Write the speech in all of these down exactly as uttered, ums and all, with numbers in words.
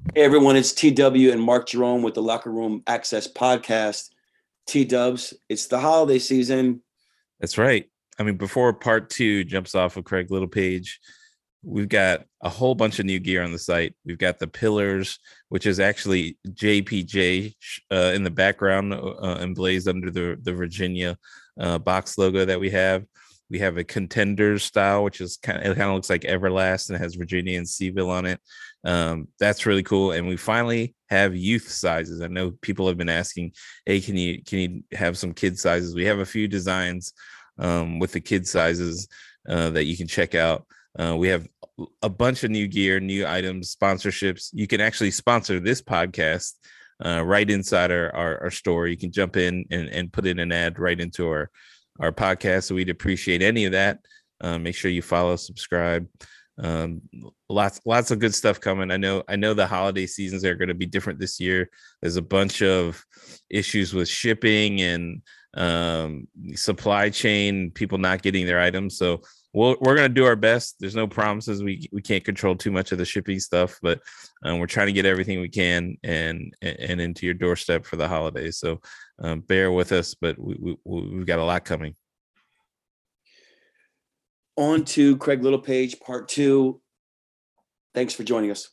Hey everyone, it's T W and Mark Jerome with the Locker Room Access Podcast. T-Dubs, it's the holiday season. That's right. I mean, before part two jumps off of Craig Littlepage, we've got a whole bunch of new gear on the site. We've got the pillars, which is actually J P J uh, in the background, uh, emblazed under the, the Virginia uh, box logo that we have. We have a Contenders style, which is kind of, it kind of looks like Everlast and has Virginia and Seville on it. Um, that's really cool. And we finally have youth sizes. I know people have been asking, hey, can you, can you have some kid sizes? We have a few designs um, with the kid sizes uh, that you can check out. Uh, we have a bunch of new gear, new items, sponsorships. You can actually sponsor this podcast uh, right inside our, our, our store. You can jump in and, and put in an ad right into our, our podcast. So we'd appreciate any of that. Uh, make sure you follow, subscribe. Um, lots, lots of good stuff coming. I know, I know the holiday seasons are going to be different this year. There's a bunch of issues with shipping and um, supply chain, people not getting their items. So we'll, we're going to do our best. There's no promises. We, we can't control too much of the shipping stuff, but um, we're trying to get everything we can and, and into your doorstep for the holidays. So um, bear with us, but we, we, we've got a lot coming. On to Craig Littlepage, part two. Thanks for joining us.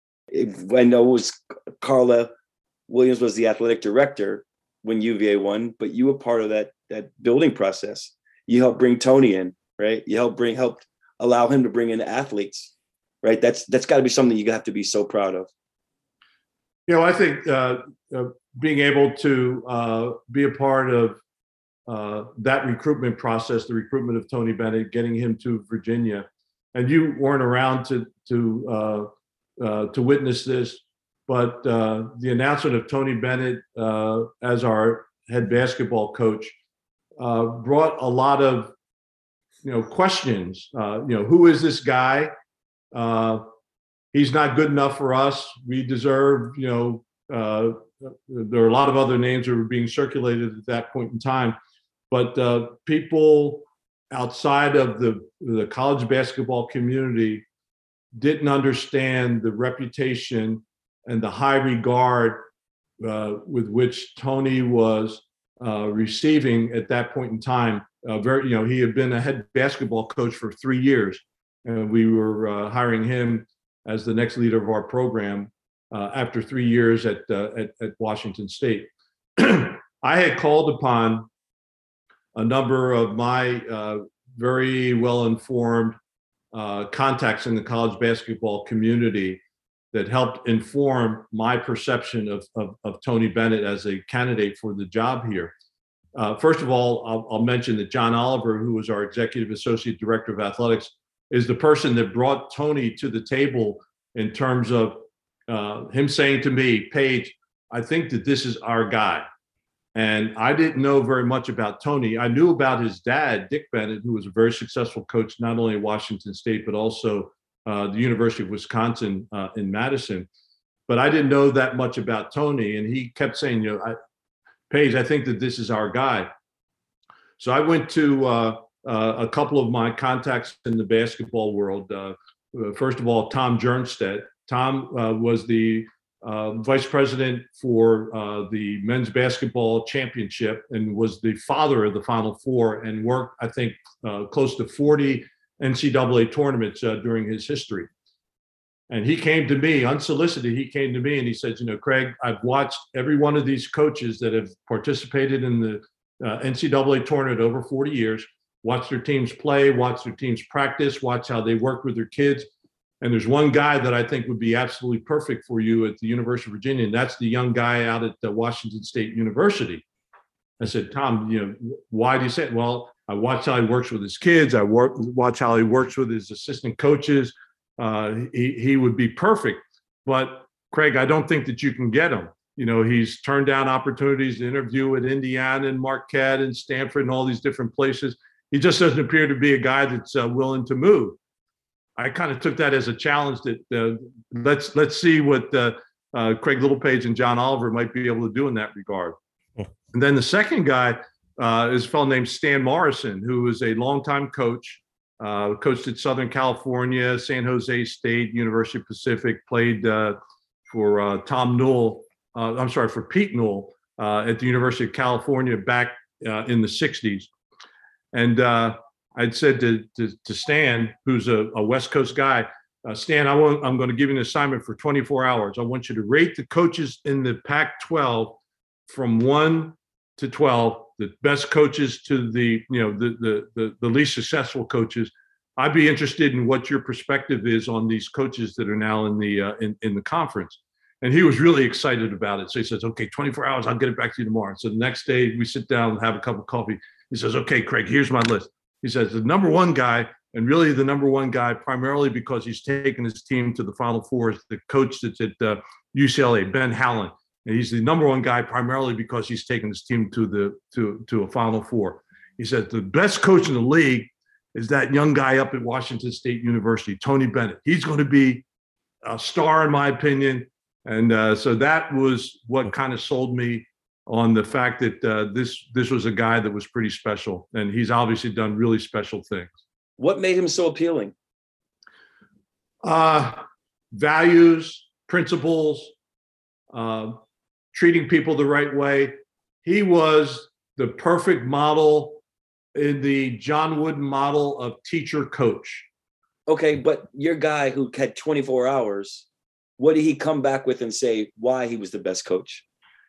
I know it was Carla Williams was the athletic director when U V A won, but you were part of that, that building process. You helped bring Tony in, right? You helped bring, helped allow him to bring in athletes, right? That's, that's gotta be something you have to be so proud of. You know, I think uh, uh, being able to uh, be a part of uh, that recruitment process, the recruitment of Tony Bennett, getting him to Virginia, and you weren't around to to uh, uh, to witness this, but uh, the announcement of Tony Bennett uh, as our head basketball coach uh, brought a lot of you know questions. Uh, you know, who is this guy? Uh, he's not good enough for us. We deserve. You know, uh, there are a lot of other names that were being circulated at that point in time. But uh, people outside of the, the college basketball community didn't understand the reputation and the high regard uh, with which Tony was uh, receiving at that point in time. Uh, very, you know, he had been a head basketball coach for three years, and we were uh, hiring him as the next leader of our program uh, after three years at, uh, at at Washington State. I had called upon a number of my uh, very well-informed uh, contacts in the college basketball community that helped inform my perception of, of, of Tony Bennett as a candidate for the job here. Uh, first of all, I'll, I'll mention that John Oliver, who was our Executive Associate Director of Athletics, is the person that brought Tony to the table in terms of uh, him saying to me, Paige, I think that this is our guy. And I didn't know very much about Tony. I knew about his dad, Dick Bennett, who was a very successful coach, not only at Washington State, but also uh, the University of Wisconsin uh, in Madison. But I didn't know that much about Tony. And he kept saying, you know, I, Paige, I think that this is our guy. So I went to uh, uh, a couple of my contacts in the basketball world. Uh, first of all, Tom Jernstedt. Tom uh, was the Uh, vice president for uh, the men's basketball championship and was the father of the Final Four and worked, I think, uh, close to forty N C double A tournaments uh, during his history. And he came to me, unsolicited, he came to me and he said, you know, Craig, I've watched every one of these coaches that have participated in the uh, N C double A tournament over forty years, watched their teams play, watched their teams practice, watch how they work with their kids. And there's one guy that I think would be absolutely perfect for you at the University of Virginia, and that's the young guy out at the Washington State University. I said, Tom, you know, why do you say it? Well, I watch how he works with his kids. I work, watch how he works with his assistant coaches. Uh, he, he would be perfect. But, Craig, I don't think that you can get him. You know, he's turned down opportunities to interview at Indiana and Marquette and Stanford and all these different places. He just doesn't appear to be a guy that's uh, willing to move. I kind of took that as a challenge that uh, let's let's see what uh, uh, Craig Littlepage and John Oliver might be able to do in that regard. Yeah. And then the second guy uh, is a fellow named Stan Morrison, who is a longtime coach, uh, coached at Southern California, San Jose State, University of Pacific, played uh, for uh, Tom Newell. Uh, I'm sorry, for Pete Newell uh, at the University of California back uh, in the sixties. And uh, I'd said to, to, to Stan, who's a, a West Coast guy, uh, Stan, I want, I'm going to give you an assignment for twenty-four hours. I want you to rate the coaches in the Pac twelve from one to twelve, the best coaches to the, you know, the, the, the, the least successful coaches. I'd be interested in what your perspective is on these coaches that are now in the, uh, in, in the conference. And he was really excited about it. So he says, okay, twenty-four hours, I'll get it back to you tomorrow. So the next day we sit down and have a cup of coffee. He says, okay, Craig, here's my list. He says, the number one guy, and really the number one guy primarily because he's taken his team to the Final Four, is the coach that's at uh, U C L A, Ben Howland. And he's the number one guy primarily because he's taken his team to the to, to a Final Four. He said, the best coach in the league is that young guy up at Washington State University, Tony Bennett. He's going to be a star, in my opinion. And uh, so that was what kind of sold me on the fact that uh, this this was a guy that was pretty special. And he's obviously done really special things. What made him so appealing? Uh, values, principles, uh, treating people the right way. He was the perfect model in the John Wooden model of teacher coach. Okay, but your guy who had twenty-four hours, what did he come back with and say why he was the best coach?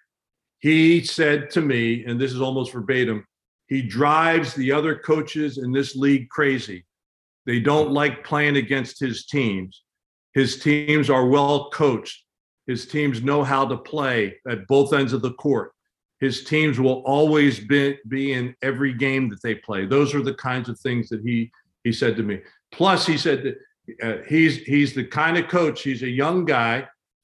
He said to me, and this is almost verbatim, he drives the other coaches in this league crazy. They don't like playing against his teams. His teams are well coached. His teams know how to play at both ends of the court. His teams will always be, be in every game that they play. Those are the kinds of things that he he said to me. Plus, he said that uh, he's he's the kind of coach, he's a young guy,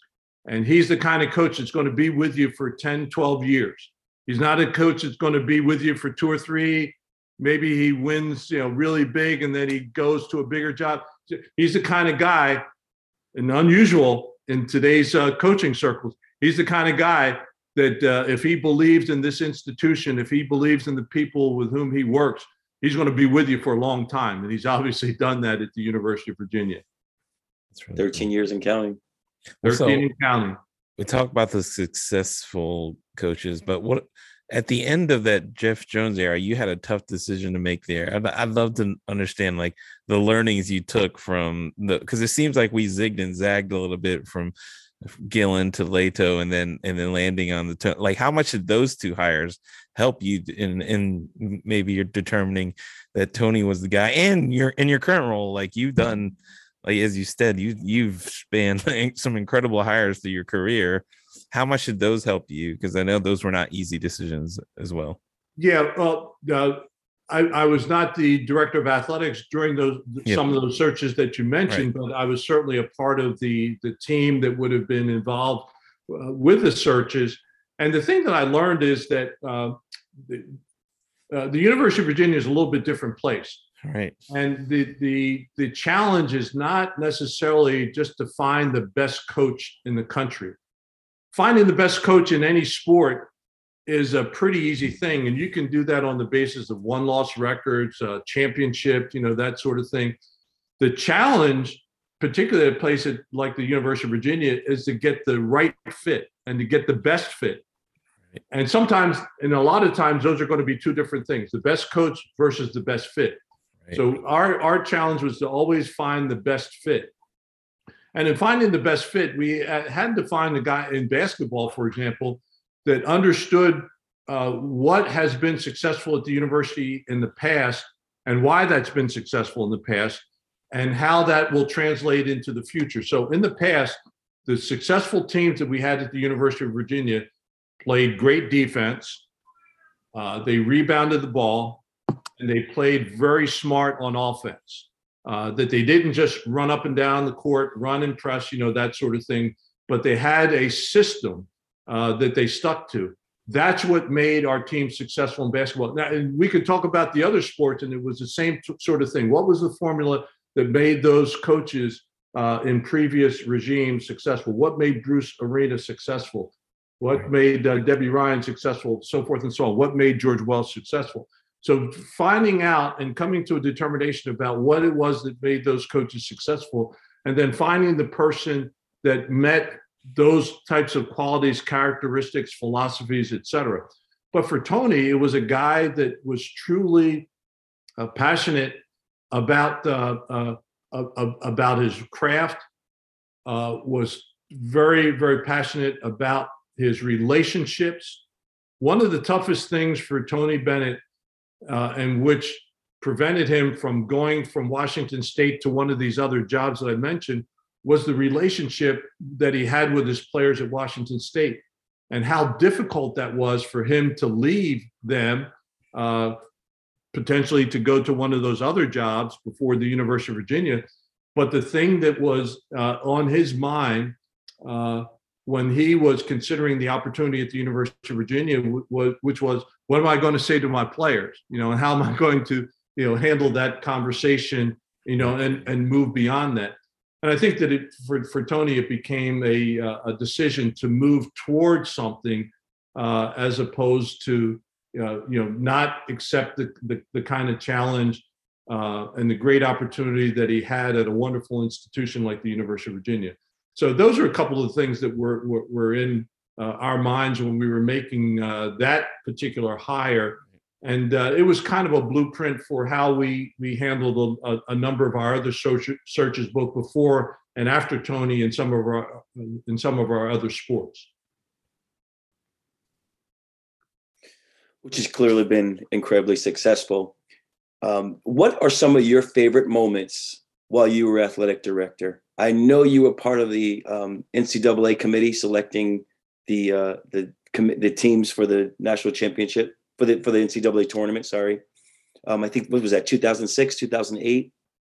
and he's the kind of coach that's going to be with you for ten, twelve years. He's not a coach that's going to be with you for two or three. Maybe he wins, you know, really big, and then he goes to a bigger job. He's the kind of guy, and unusual in today's uh, coaching circles, he's the kind of guy that uh, if he believes in this institution, if he believes in the people with whom he works, he's going to be with you for a long time. And he's obviously done that at the University of Virginia. That's really thirteen cool. years and counting. thirteen So- and counting. We talk about the successful coaches, but what at the end of that Jeff Jones era, you had a tough decision to make there. I'd, I'd love to understand like the learnings you took from the, because it seems like we zigged and zagged a little bit from Gillen to Leto, and then and then landing on the t- like how much did those two hires help you in in maybe you're determining that Tony was the guy, and you're in your current role, like you've done. Like as you said, you you've spanned some incredible hires through your career. How much did those help you? Because I know those were not easy decisions as well. Yeah, well, uh, I, I was not the director of athletics during those Yep. some of those searches that you mentioned, but I was certainly a part of the the team that would have been involved uh, with the searches. And the thing that I learned is that uh, the, uh, the University of Virginia is a little bit different place. Right. And the the the challenge is not necessarily just to find the best coach in the country. Finding the best coach in any sport is a pretty easy thing, and you can do that on the basis of one-loss records, uh, championship, you know, that sort of thing. The challenge, particularly at a place at, like the University of Virginia, is to get the right fit and to get the best fit. And sometimes, and a lot of times, those are going to be two different things: the best coach versus the best fit. Right. So our, our challenge was to always find the best fit. And in finding the best fit, we had to find a guy in basketball, for example, that understood uh, what has been successful at the university in the past and why that's been successful in the past and how that will translate into the future. So in the past, the successful teams that we had at the University of Virginia played great defense. Uh, they rebounded the ball. And they played very smart on offense, uh, that they didn't just run up and down the court, run and press, you know, that sort of thing, but they had a system uh, that they stuck to. That's what made our team successful in basketball. Now, and we could talk about the other sports, and it was the same t- sort of thing. What was the formula that made those coaches uh, in previous regimes successful? What made Bruce Arena successful? What made uh, Debbie Ryan successful, so forth and so on? What made George Welsh successful? So finding out and coming to a determination about what it was that made those coaches successful, and then finding the person that met those types of qualities, characteristics, philosophies, et cetera. But for Tony, it was a guy that was truly uh, passionate about uh, uh, uh, about his craft, uh, was very, very passionate about his relationships. One of the toughest things for Tony Bennett, uh, and which prevented him from going from Washington State to one of these other jobs that I mentioned, was the relationship that he had with his players at Washington State, and how difficult that was for him to leave them, uh, potentially to go to one of those other jobs before the University of Virginia. But the thing that was uh, on his mind uh, when he was considering the opportunity at the University of Virginia, was, which was, what am I going to say to my players? You know, and how am I going to, you know, handle that conversation, you know, and, and move beyond that. And I think that it, for, for Tony, it became a, a decision to move towards something uh, as opposed to, uh, you know, not accept the, the, the kind of challenge uh, and the great opportunity that he had at a wonderful institution like the University of Virginia. So those are a couple of things that were, were, were in uh, our minds when we were making uh, that particular hire. And uh, it was kind of a blueprint for how we we handled a, a number of our other search, searches, both before and after Tony, in some of our in some of our other sports. Which has clearly been incredibly successful. Um, what are some of your favorite moments while you were athletic director? I know you were part of the um, N C double A committee selecting the uh, the com- the teams for the national championship. For the for the N C double A tournament, sorry. Um, I think, what was that, two thousand six, two thousand eight?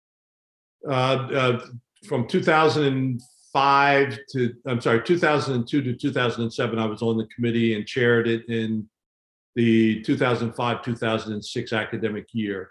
Uh, uh, from two thousand five to, I'm sorry, two thousand two to two thousand seven, I was on the committee and chaired it in the two thousand five, two thousand six academic year.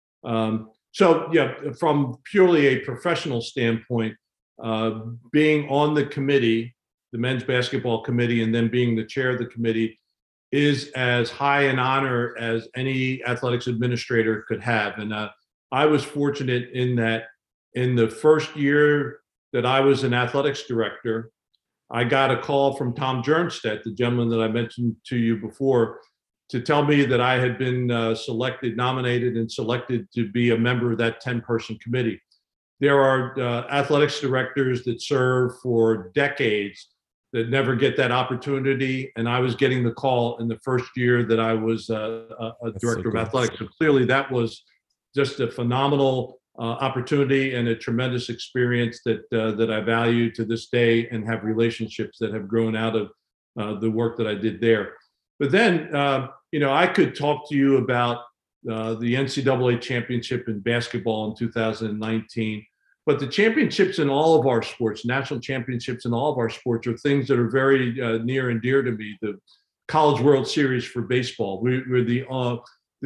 Um, so, yeah, from purely a professional standpoint, uh, being on the committee, the men's basketball committee, and then being the chair of the committee, is as high an honor as any athletics administrator could have. And uh, I was fortunate in that in the first year that I was an athletics director, I got a call from Tom Jernstedt, the gentleman that I mentioned to you before, to tell me that I had been uh, selected, nominated and selected to be a member of that ten-person committee. There are uh, athletics directors that serve for decades that never get that opportunity. And I was getting the call in the first year that I was uh, a, a director so of athletics. So clearly that was just a phenomenal uh, opportunity and a tremendous experience that uh, that I value to this day, and have relationships that have grown out of uh, the work that I did there. But then, uh, you know, I could talk to you about uh, the N C double A championship in basketball in two thousand nineteen. But the championships in all of our sports, national championships in all of our sports, are things that are very uh, near and dear to me. The College World Series for baseball, we, we're the uh,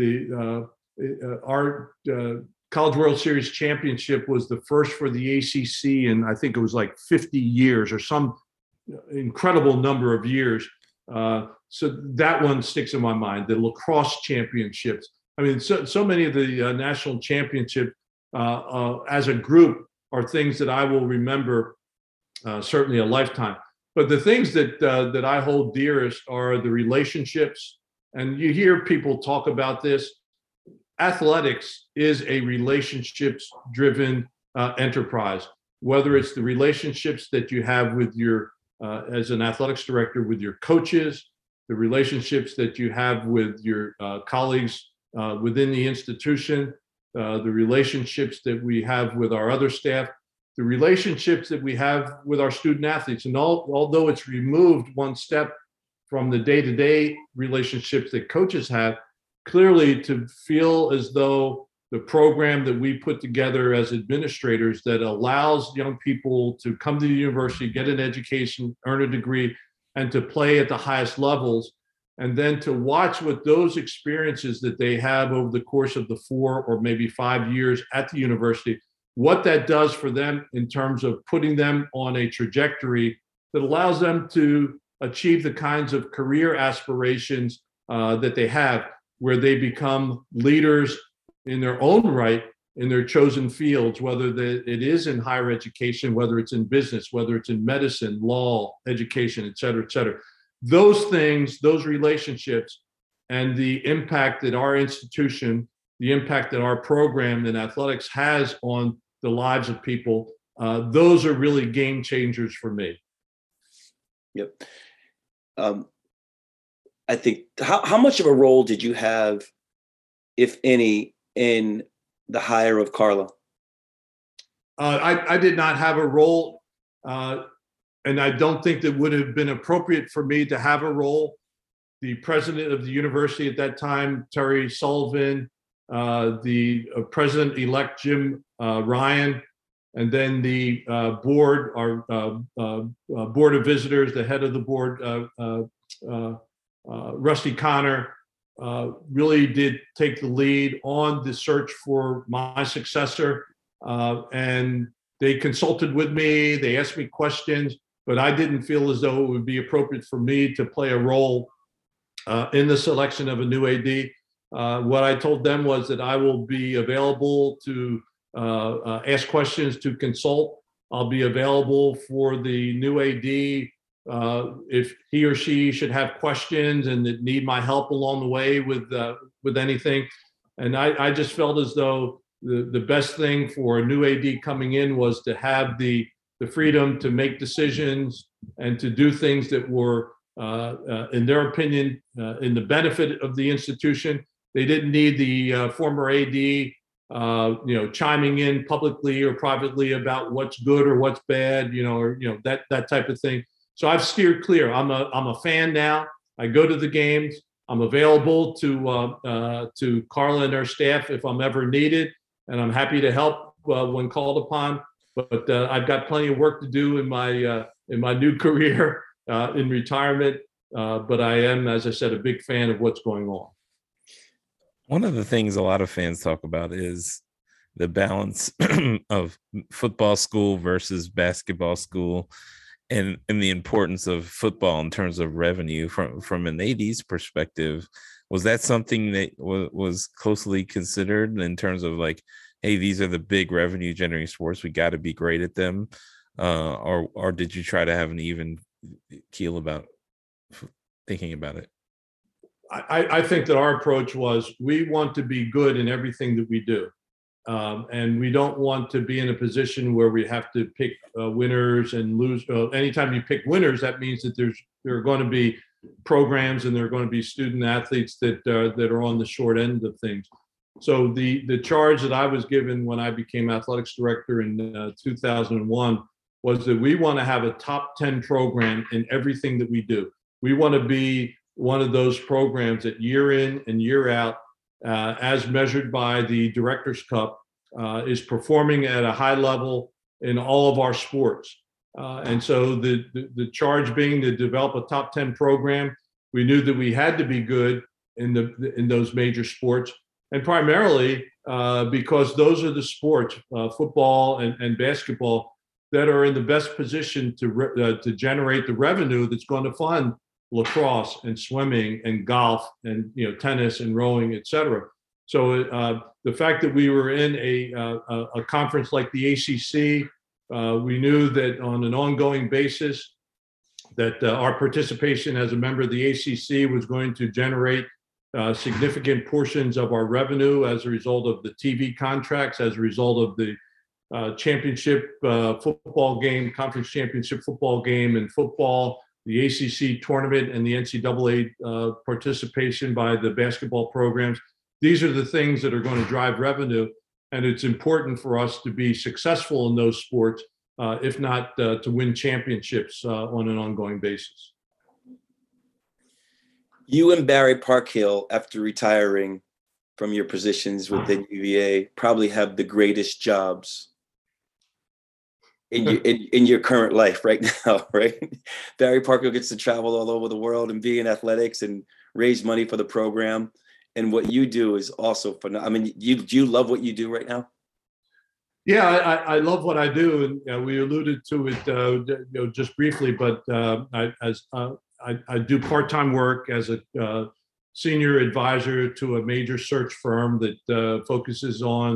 the uh, uh, our uh, College World Series championship was the first for the A C C, and I think it was like fifty years or some incredible number of years. Uh, so that one sticks in my mind. The lacrosse championships. I mean, so so many of the uh, national championships uh, uh, as a group are things that I will remember uh, certainly a lifetime. But the things that uh, that I hold dearest are the relationships. And you hear people talk about this. Athletics is a relationships-driven uh, enterprise. Whether it's the relationships that you have with your, uh, as an athletics director, with your coaches, the relationships that you have with your uh, colleagues uh, within the institution, Uh, the relationships that we have with our other staff, the relationships that we have with our student athletes. And all, although it's removed one step from the day-to-day relationships that coaches have, clearly to feel as though the program that we put together as administrators that allows young people to come to the university, get an education, earn a degree, and to play at the highest levels, and then to watch what those experiences that they have over the course of the four or maybe five years at the university, what that does for them in terms of putting them on a trajectory that allows them to achieve the kinds of career aspirations uh, that they have, where they become leaders in their own right, in their chosen fields, whether the, it is in higher education, whether it's in business, whether it's in medicine, law, education, et cetera, et cetera. Those things, those relationships, and the impact that our institution, the impact that our program in athletics has on the lives of people, uh, those are really game changers for me. Yep. Um, I think, how, how much of a role did you have, if any, in the hire of Carla? Uh, I, I did not have a role, uh, and I don't think that would have been appropriate for me to have a role. The president of the university at that time, Terry Sullivan, uh, the uh, president-elect Jim uh, Ryan, and then the uh, board, our uh, uh, uh, board of visitors, the head of the board, uh, uh, uh, uh, Rusty Connor, uh, really did take the lead on the search for my successor. Uh, and they consulted with me, they asked me questions, but I didn't feel as though it would be appropriate for me to play a role uh, in the selection of a new A D. Uh, what I told them was that I will be available to uh, uh, ask questions, to consult. I'll be available for the new A D uh, if he or she should have questions and that need my help along the way with uh, with anything. And I, I just felt as though the, the best thing for a new A D coming in was to have the, the freedom to make decisions and to do things that were, uh, uh, in their opinion, uh, in the benefit of the institution. They didn't need the uh, former A D, uh, you know, chiming in publicly or privately about what's good or what's bad, you know, or you know that that type of thing. So I've steered clear. I'm a I'm a fan now. I go to the games. I'm available to uh, uh, to Carla and her staff if I'm ever needed, and I'm happy to help uh, when called upon. But uh, I've got plenty of work to do in my uh, in my new career uh, in retirement. Uh, but I am, as I said, a big fan of what's going on. One of the things a lot of fans talk about is the balance of football school versus basketball school, and, and the importance of football in terms of revenue from, from an A D's perspective. Was that something that w- was closely considered in terms of like, hey, these are the big revenue generating sports, we got to be great at them? Uh, or, or did you try to have an even keel about thinking about it? I, I think that our approach was we want to be good in everything that we do. Um, and we don't want to be in a position where we have to pick uh, winners and lose. Uh, anytime you pick winners, that means that there's there are going to be programs and there are going to be student athletes that uh, that are on the short end of things. So the the charge that I was given when I became athletics director in uh, two thousand one was that we want to have a top ten program in everything that we do. We want to be one of those programs that year in and year out, uh, as measured by the Directors Cup, uh, is performing at a high level in all of our sports. Uh, and so the, the, the charge being to develop a top ten program, we knew that we had to be good in the in those major sports, and primarily uh, because those are the sports, uh, football and, and basketball, that are in the best position to re- uh, to generate the revenue that's going to fund lacrosse and swimming and golf and you know tennis and rowing, et cetera. So uh, the fact that we were in a uh, a conference like the A C C, uh, we knew that on an ongoing basis that uh, our participation as a member of the A C C was going to generate uh, significant portions of our revenue as a result of the T V contracts, as a result of the uh, championship uh, football game, conference championship football game and football, the A C C tournament and the N C double A uh, participation by the basketball programs. These are the things that are going to drive revenue. And it's important for us to be successful in those sports, uh, if not uh, to win championships uh, on an ongoing basis. You and Barry Parkhill, after retiring from your positions within U V A, probably have the greatest jobs in your in, in your current life right now, right? Barry Parkhill gets to travel all over the world and be in athletics and raise money for the program. And what you do is also fun. I mean, you do you love what you do right now? Yeah, I, I love what I do, and uh, we alluded to it, uh, you know, just briefly. But uh, I, as uh, I, I do part-time work as a uh, senior advisor to a major search firm that uh, focuses on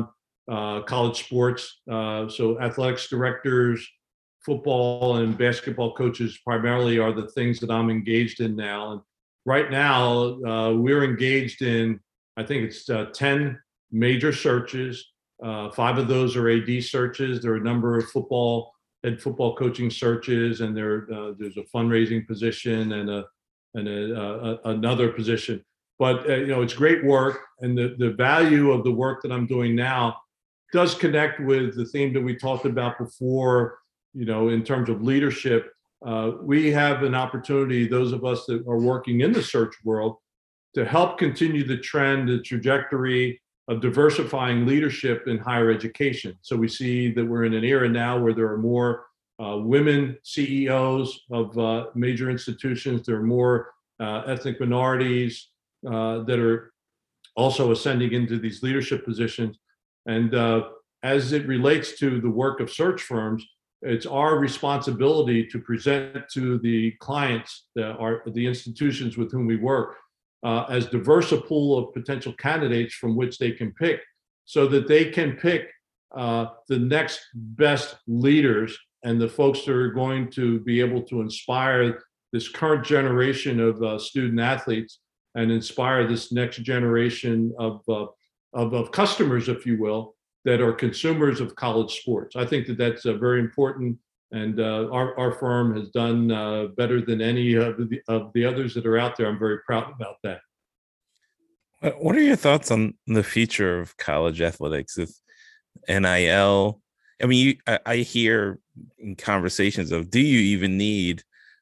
uh, college sports. Uh, so athletics directors, football and basketball coaches primarily are the things that I'm engaged in now. And right now, uh, we're engaged in, I think it's uh, ten major searches. Uh, five of those are A D searches. There are a number of football head football coaching searches, and there uh, there's a fundraising position and a and a, uh, another position. But uh, you know, it's great work, and the the value of the work that I'm doing now does connect with the theme that we talked about before. You know, in terms of leadership, uh, we have an opportunity, those of us that are working in the search world, to help continue the trend, the trajectory of diversifying leadership in higher education. So we see that we're in an era now where there are more uh, women C E Os of uh, major institutions. There are more uh, ethnic minorities uh, that are also ascending into these leadership positions. And uh, as it relates to the work of search firms, it's our responsibility to present to the clients, the, our, the institutions with whom we work, uh, as diverse a pool of potential candidates from which they can pick, so that they can pick uh, the next best leaders and the folks that are going to be able to inspire this current generation of uh, student athletes and inspire this next generation of, uh, of, of customers, if you will, that are consumers of college sports. I think that that's uh, very important, and uh, our, our firm has done uh, better than any of the, of the others that are out there. I'm very proud about that. What are your thoughts on the future of college athletics with N I L? I mean, you, I, I hear in conversations of, do you even need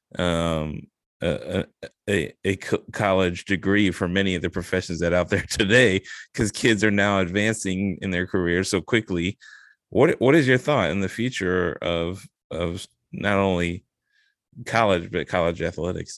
um, a, a, a college degree for many of the professions that are out there today, because kids are now advancing in their careers so quickly? What what is your thought in the future of of not only college but college athletics?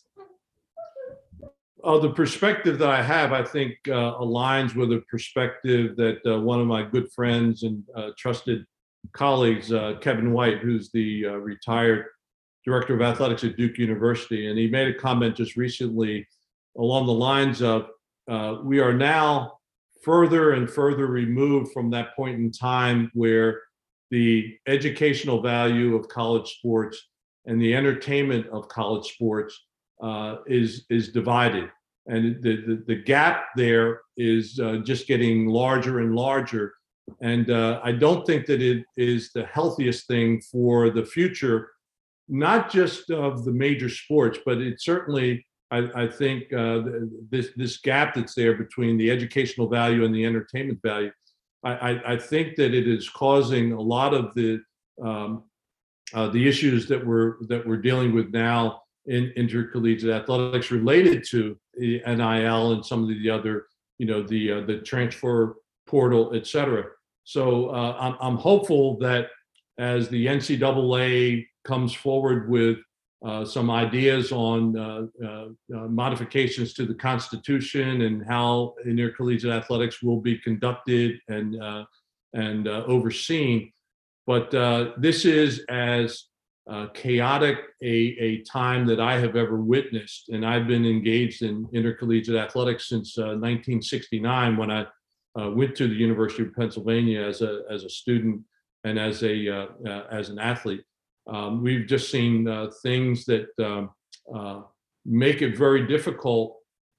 Uh, the perspective that I have, I think, uh, aligns with a perspective that uh, one of my good friends and uh, trusted colleagues, uh, Kevin White, who's the uh, retired director of athletics at Duke University, and he made a comment just recently along the lines of, uh, we are now further and further removed from that point in time where the educational value of college sports and the entertainment of college sports uh, is is divided, and the, the the gap there is uh, just getting larger and larger. And uh, I don't think that it is the healthiest thing for the future, not just of the major sports, but it certainly, I, I think, uh, this this gap that's there between the educational value and the entertainment value. I, I, I think that it is causing a lot of the um, uh, the issues that we're that we're dealing with now in intercollegiate athletics related to the N I L and some of the other, you know, the uh, the transfer portal, et cetera. So uh, I'm I'm hopeful that as the N C double A comes forward with uh, some ideas on uh, uh, uh, modifications to the Constitution and how intercollegiate athletics will be conducted and uh, and uh, overseen. But uh, this is as uh, chaotic a, a time that I have ever witnessed, and I've been engaged in intercollegiate athletics since uh, nineteen sixty-nine, when I uh, went to the University of Pennsylvania as a as a student and as a uh, uh, as an athlete. Um, we've just seen uh, things that um, uh, make it very difficult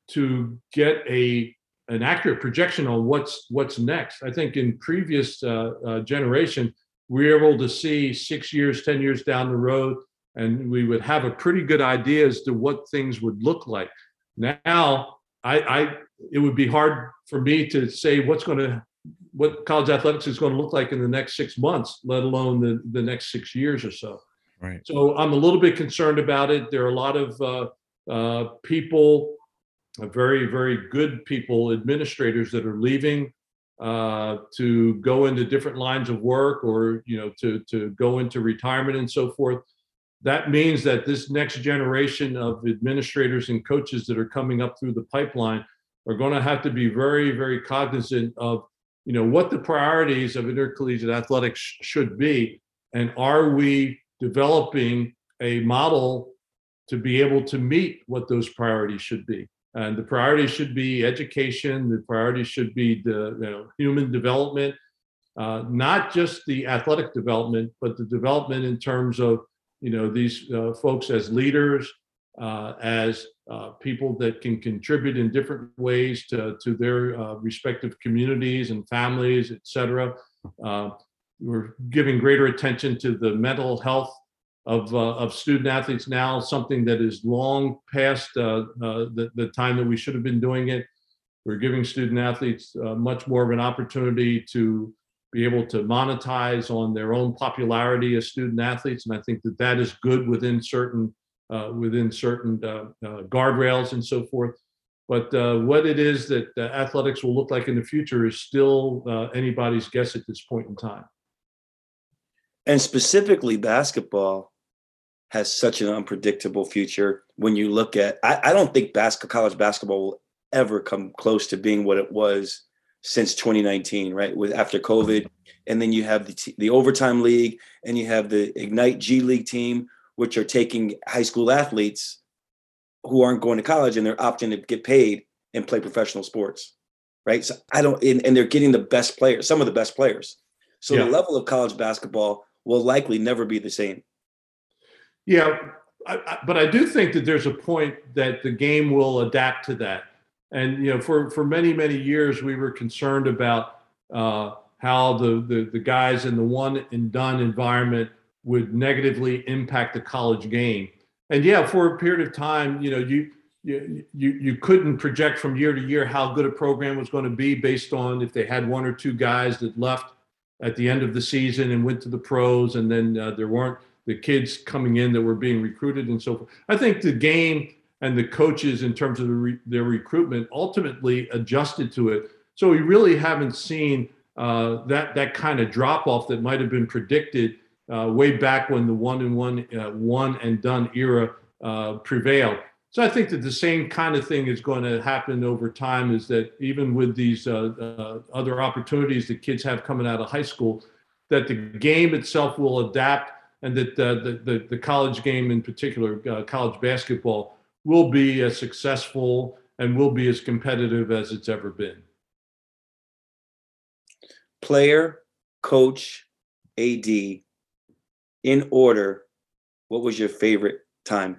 to get a an accurate projection on what's what's next. I think in previous uh, uh, generation, we were able to see six years, ten years down the road, and we would have a pretty good idea as to what things would look like. Now, I, I it would be hard for me to say what's going to what college athletics is going to look like in the next six months, let alone the, the next six years or so. Right. So I'm a little bit concerned about it. There are a lot of uh, uh, people, uh, very, very good people, administrators that are leaving uh, to go into different lines of work, or, you know, to, to go into retirement and so forth. That means that this next generation of administrators and coaches that are coming up through the pipeline are going to have to be very, very cognizant of, you know, what the priorities of intercollegiate athletics sh- should be. And are we developing a model to be able to meet what those priorities should be? And the priorities should be education. The priorities should be the, you know, human development. uh, not just the athletic development, but the development in terms of, you know, these uh, folks as leaders, uh, as uh, people that can contribute in different ways to, to their uh, respective communities and families, et cetera. Uh, we're giving greater attention to the mental health of, uh, of student athletes now, something that is long past uh, uh, the, the time that we should have been doing it. We're giving student athletes uh, much more of an opportunity to be able to monetize on their own popularity as student athletes. And I think that that is good within certain, uh, within certain uh, uh, guardrails and so forth. But uh, what it is that uh, athletics will look like in the future is still uh, anybody's guess at this point in time. And specifically basketball has such an unpredictable future. When you look at, I, I don't think basketball, college basketball will ever come close to being what it was since twenty nineteen, right? With after COVID, and then you have the t- the overtime league, and you have the Ignite G League team, which are taking high school athletes who aren't going to college and they're opting to get paid and play professional sports, right? So I don't, and, and they're getting the best players, some of the best players. So Yeah. the level of college basketball will likely never be the same. Yeah, I, I, but I do think that there's a point that the game will adapt to that. And, you know, for, for many, many years, we were concerned about uh, how the, the, the guys in the one and done environment would negatively impact the college game. And yeah, for a period of time, you know, you, you, you, you couldn't project from year to year how good a program was going to be based on if they had one or two guys that left at the end of the season and went to the pros, and then uh, there weren't the kids coming in that were being recruited and so forth. I think the game and the coaches in terms of the re- their recruitment ultimately adjusted to it. So we really haven't seen uh, that that kind of drop off that might have been predicted uh, way back when the one and one uh, one and done era uh, prevailed. So I think that the same kind of thing is going to happen over time, is that even with these uh, uh, other opportunities that kids have coming out of high school, that the game itself will adapt, and that uh, the, the, the college game in particular, uh, college basketball, will be as successful and will be as competitive as it's ever been. Player, coach, A D, in order, what was your favorite time?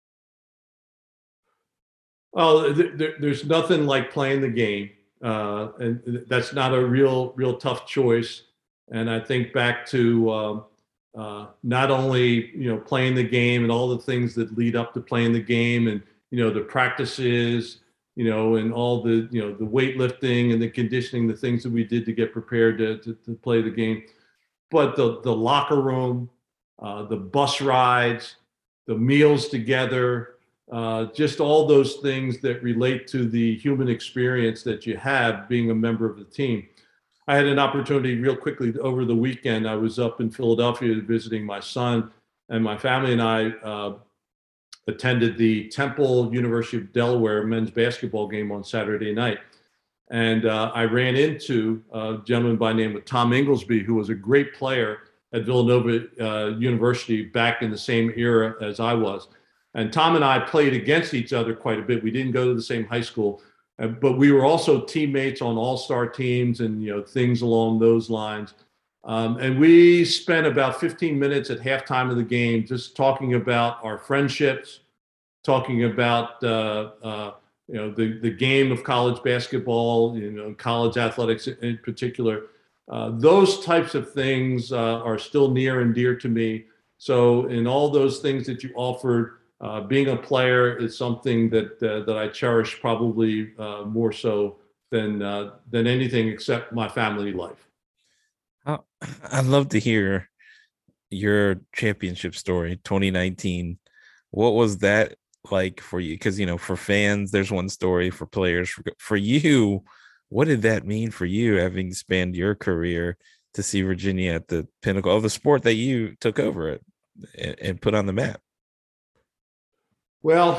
Well, th- th- there's nothing like playing the game, uh, and that's not a real, real tough choice. And I think back to um, uh, not only, you know, playing the game and all the things that lead up to playing the game, and, you know, the practices, you know, and all the, you know, the weightlifting and the conditioning, the things that we did to get prepared to, to, to play the game, but the the locker room, uh, the bus rides, the meals together. Uh, just all those things that relate to the human experience that you have being a member of the team. I had an opportunity real quickly over the weekend. I was up in Philadelphia visiting my son, and my family and I uh, attended the Temple University of Delaware men's basketball game on Saturday night. And uh, I ran into a gentleman by the name of Tom Inglesby, who was a great player at Villanova uh, University back in the same era as I was. And Tom and I played against each other quite a bit. We didn't go to the same high school, uh, but we were also teammates on all-star teams and, you know, things along those lines. Um, and we spent about fifteen minutes at halftime of the game just talking about our friendships, talking about uh, uh, you know, the the game of college basketball, you know, college athletics in particular. Uh, those types of things uh, are still near and dear to me. So in all those things that you offered, Uh, being a player is something that uh, that I cherish probably uh, more so than uh, than anything except my family life. Oh, I'd love to hear your championship story, twenty nineteen. What was that like for you? Because, you know, for fans, there's one story. For players, for, for you, what did that mean for you, having spanned your career, to see Virginia at the pinnacle of the sport that you took over it and, and put on the map? Well,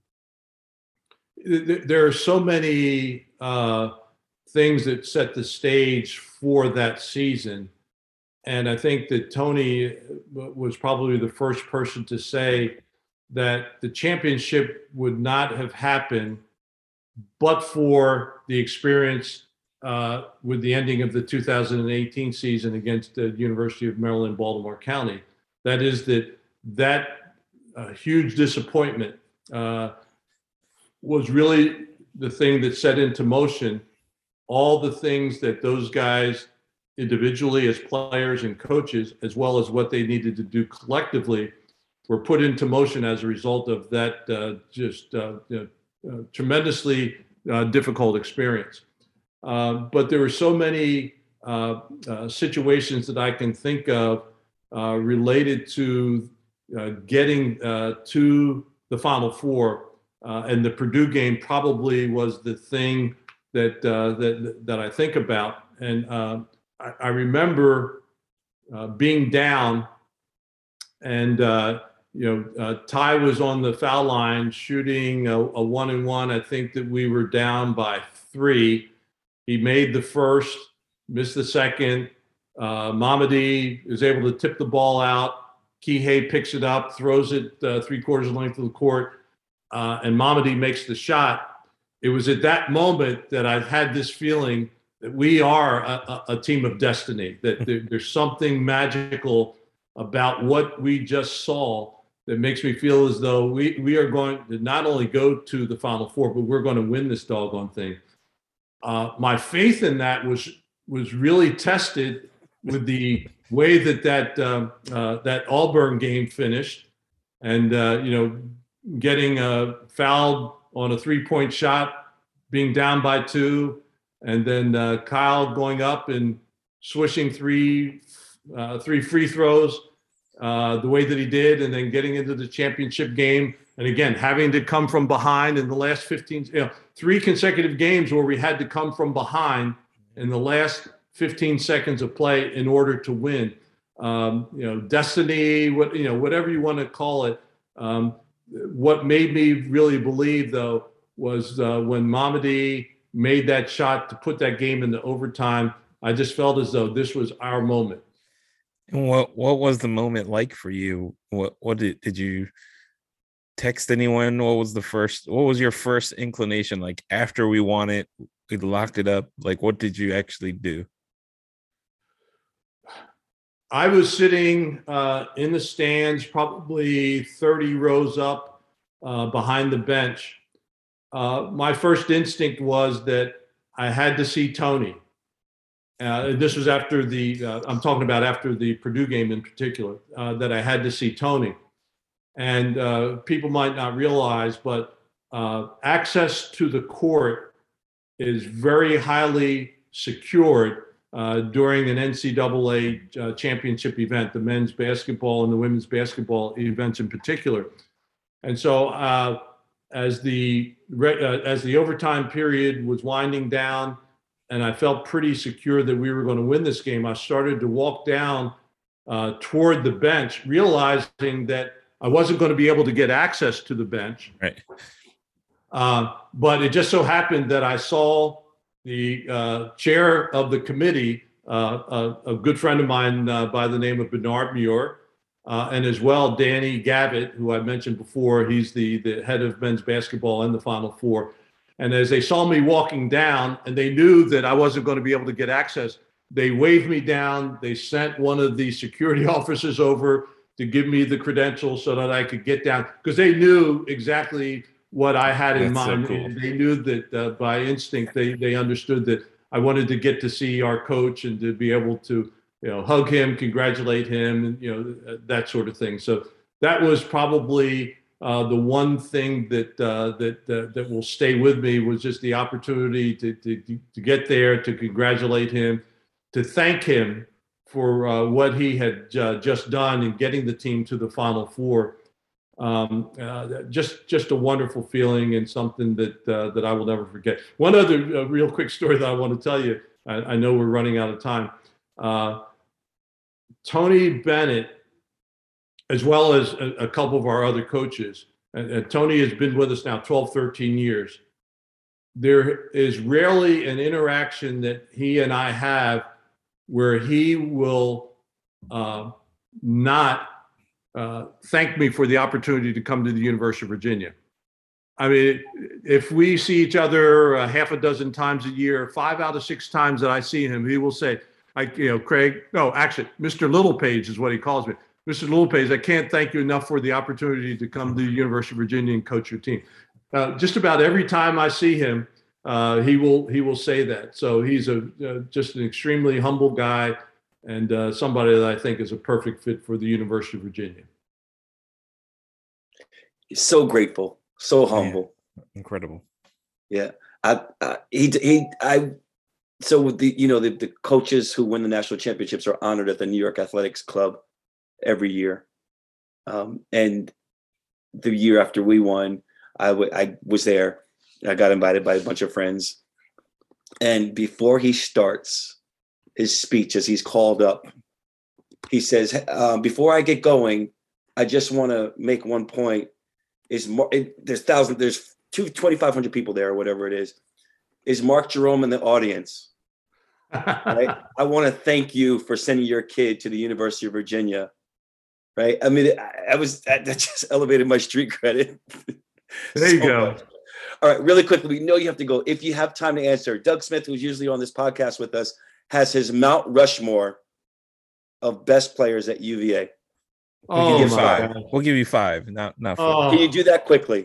th- there are so many uh, things that set the stage for that season. And I think that Tony was probably the first person to say that the championship would not have happened but for the experience uh, with the ending of the two thousand eighteen season against the University of Maryland, Baltimore County. That is that that uh, huge disappointment uh, was really the thing that set into motion all the things that those guys individually as players and coaches, as well as what they needed to do collectively, were put into motion as a result of that uh, just uh, you know, uh, tremendously uh, difficult experience. Uh, but there were so many uh, uh, situations that I can think of uh, related to uh, getting uh, to the Final Four. Uh, and the Purdue game probably was the thing that uh, that that I think about. And uh, I, I remember uh, being down, and uh, you know, uh, Ty was on the foul line shooting a, a one and one. I think that we were down by three. He made the first, missed the second. Uh, Mamadi is able to tip the ball out. Kihei picks it up, throws it uh, three quarters of the length of the court. Uh, and Mamadi makes the shot. It was at that moment that I've had this feeling that we are a, a, a team of destiny, that there, there's something magical about what we just saw that makes me feel as though we, we are going to not only go to the Final Four, but we're going to win this doggone thing. Uh, my faith in that was was really tested with the way that that, um, uh, that Auburn game finished. And, uh, you know, getting uh, fouled on a three-point shot, being down by two, and then uh, Kyle going up and swishing three uh, three free throws uh, the way that he did, and then getting into the championship game. And again, having to come from behind in the last fifteen, you know, three consecutive games where we had to come from behind in the last fifteen seconds of play in order to win. Um, you know, destiny, what, you know, whatever you want to call it. Um, What made me really believe, though, was uh, when Mamadi made that shot to put that game into overtime. I just felt as though this was our moment. And what what was the moment like for you? What what did did you text anyone? What was the first? What was your first inclination like after we won it? We locked it up. Like, what did you actually do? I was sitting uh, in the stands, probably thirty rows up uh, behind the bench. Uh, my first instinct was that I had to see Tony. Uh, this was after the, uh, I'm talking about after the Purdue game in particular, uh, that I had to see Tony. And uh, people might not realize, but uh, access to the court is very highly secured Uh, during an N C double A uh, championship event, the men's basketball and the women's basketball events in particular. And so uh, as the uh, as the overtime period was winding down and I felt pretty secure that we were going to win this game, I started to walk down uh, toward the bench, realizing that I wasn't going to be able to get access to the bench. Right. Uh, but it just so happened that I saw the uh, chair of the committee, uh, a, a good friend of mine uh, by the name of Bernard Muir, uh, and as well Danny Gavitt, who I mentioned before. He's the, the head of men's basketball in the Final Four. And as they saw me walking down, and they knew that I wasn't going to be able to get access, they waved me down. They sent one of the security officers over to give me the credentials so that I could get down, because they knew exactly what I had in That's so mind. cool. And they knew that uh, by instinct, they they understood that I wanted to get to see our coach and to be able to, you know, hug him, congratulate him, and, you know, that sort of thing. So that was probably uh, the one thing that uh, that uh, that will stay with me, was just the opportunity to to to get there, to congratulate him, to thank him for uh, what he had uh, just done in getting the team to the Final Four. Um, uh, just just a wonderful feeling, and something that uh, that I will never forget. One other uh, real quick story that I want to tell you. I, I know we're running out of time. Uh, Tony Bennett, as well as a, a couple of our other coaches, and, and Tony has been with us now twelve, thirteen years. There is rarely an interaction that he and I have where he will uh, not Uh, thanked me for the opportunity to come to the University of Virginia. I mean, if we see each other a half a dozen times a year, five out of six times that I see him, he will say, "I, you know, Craig, no, actually, Mister Littlepage is what he calls me. Mister Littlepage, I can't thank you enough for the opportunity to come to the University of Virginia and coach your team." Uh, just about every time I see him, uh, he will he will say that. So he's a uh, just an extremely humble guy, and uh, somebody that I think is a perfect fit for the University of Virginia. So grateful, so humble. Yeah, incredible. Yeah, I, I he he I. So the you know the the coaches who win the national championships are honored at the New York Athletics Club every year, um, and the year after we won, I, w- I was there. I got invited by a bunch of friends, and before he starts his speech, as he's called up, he says, uh, "Before I get going, I just want to make one point. Is Mar- it, there's thousand, there's two twenty-five hundred people there, or whatever it is. Is Mark Jerome in the audience? Right? I want to thank you for sending your kid to the University of Virginia." Right? I mean, I, I was that, that just elevated my street credit. There you so go. much. All right, really quickly, we know you have to go. If you have time to answer, Doug Smith, who's usually on this podcast with us, has his Mount Rushmore of best players at U V A. We'll Oh, give you my five. God. We'll give you five, not not four. Oh. Can you do that quickly?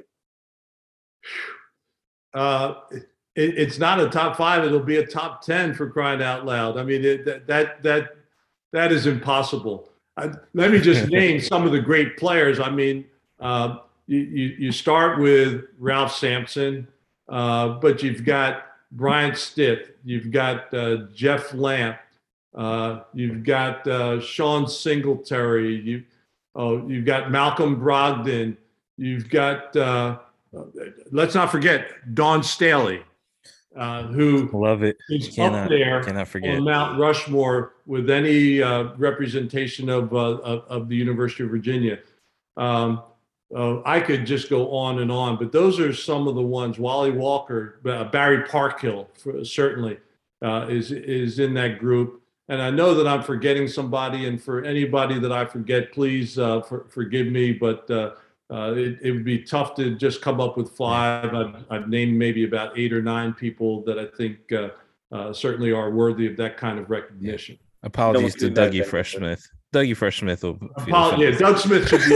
Uh, it, it's not a top five. It'll be a top ten, for crying out loud. I mean, it, that that that that is impossible. I, let me just name some of the great players. I mean, uh, you, you you start with Ralph Sampson, uh, but you've got Bryant Stiff, you've got uh, Jeff Lamp, uh, you've got uh, Sean Singletary, you oh, you've got Malcolm Brogdon, you've got uh, let's not forget Dawn Staley, uh, who Love it. is Cannot, up there cannot forget. on Mount Rushmore with any uh, representation of, uh, of of the University of Virginia. Um, uh, I could just go on and on, but those are some of the ones. Wally Walker, uh, Barry Parkhill, for, certainly uh, is is in that group. And I know that I'm forgetting somebody, and for anybody that I forget, please uh, for, forgive me. But uh, uh, it, it would be tough to just come up with five. I've, I've named maybe about eight or nine people that I think uh, uh, certainly are worthy of that kind of recognition. Apologies to do that, Dougie that- Fresh Smith. Dougie Fresh Smith will feel Apol- yeah, Doug Smith should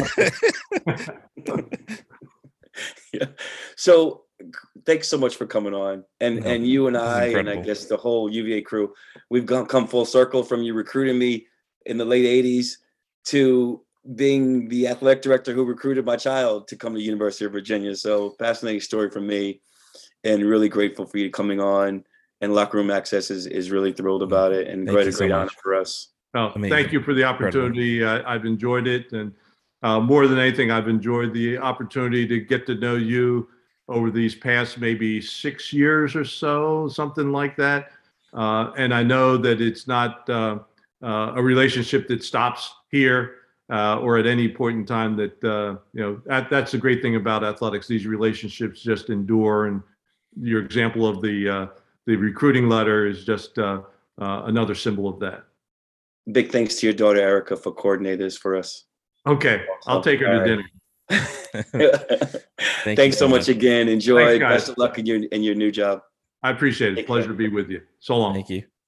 be. Yeah. So thanks so much for coming on. And No, and you and this is I, and I incredible. guess the whole U V A crew, we've gone come full circle from you recruiting me in the late eighties to being the athletic director who recruited my child to come to University of Virginia. So fascinating story for me, and really grateful for you coming on. And Locker Room Access is, is really thrilled about it, and Thank great you a so great honor much. for us. Oh, Amazing. thank you for the opportunity. Uh, I've enjoyed it. And uh, more than anything, I've enjoyed the opportunity to get to know you over these past maybe six years or so, something like that. Uh, and I know that it's not uh, uh, a relationship that stops here uh, or at any point in time that, uh, you know, that, that's the great thing about athletics. These relationships just endure. And your example of the, uh, the recruiting letter is just uh, uh, another symbol of that. Big thanks to your daughter, Erica, for coordinating this for us. Okay, I'll take her to All right. dinner. Thank Thanks you so so much much. again. Enjoy. Thanks, guys. Best of luck in your in your new job. I appreciate it. Take Pleasure care. to be with you. So long. Thank you.